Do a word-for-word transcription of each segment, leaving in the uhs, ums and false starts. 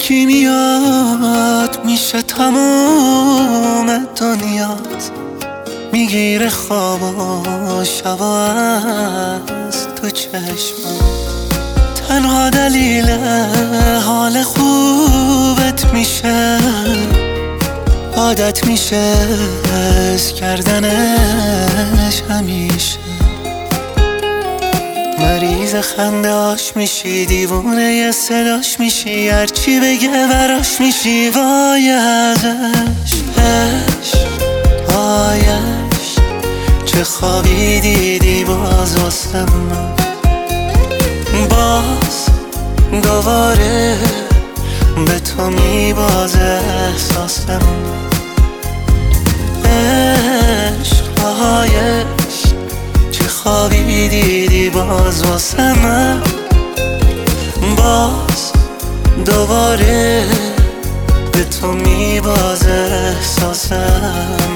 یکی میاد میشه تموم دنیات، میگیره خواب و شبا از تو چشمم. تنها دلیل حال خوبت میشه، عادت میشه حس کردنش همیشه. مریض خنده هاش میشی، دیوونه ی صداش میشی، هرچی بگه براش میشی. وای ازش عشق، وایش چه خوابی دیدی باز واسه من. باز دوباره به تو میبازه احساسم. عشق، وایش چه خوابی دیدی باز واسه من. باز دوباره به تو میبازه احساسم.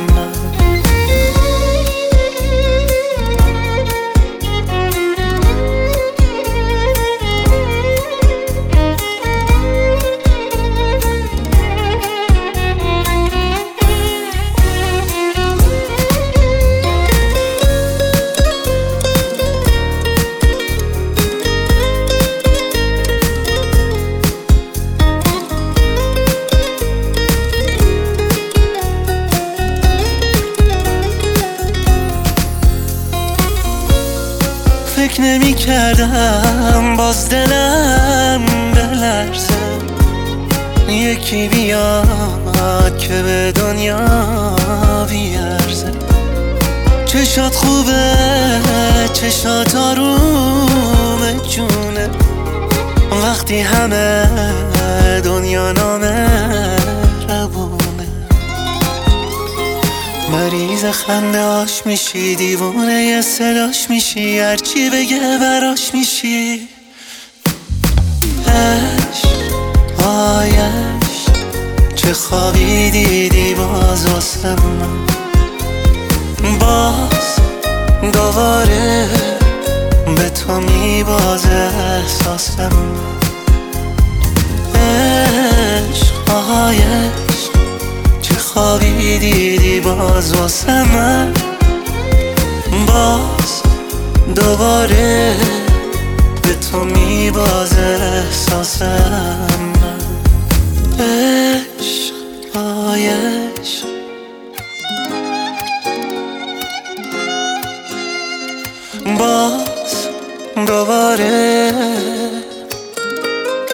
فکر نمی کردم باز دلم بلرزه، یکی بیاد که به دنیا بیارزه. چشات خوبه، چشات آروم جونه، وقتی همه دنیا نامه ربونه. مریض خنده هاش میشی، دیوونه ی صداش میشی، هرچی بگه براش میشی. عشق، وایش چه خوابی دیدی باز واسه من. باز دوباره به تو میبازه احساسم. عشق، وایش چه خوابی دیدی باز واسه من. باز دوباره به تو میبازه احساسم. عشق، وایش باز دوباره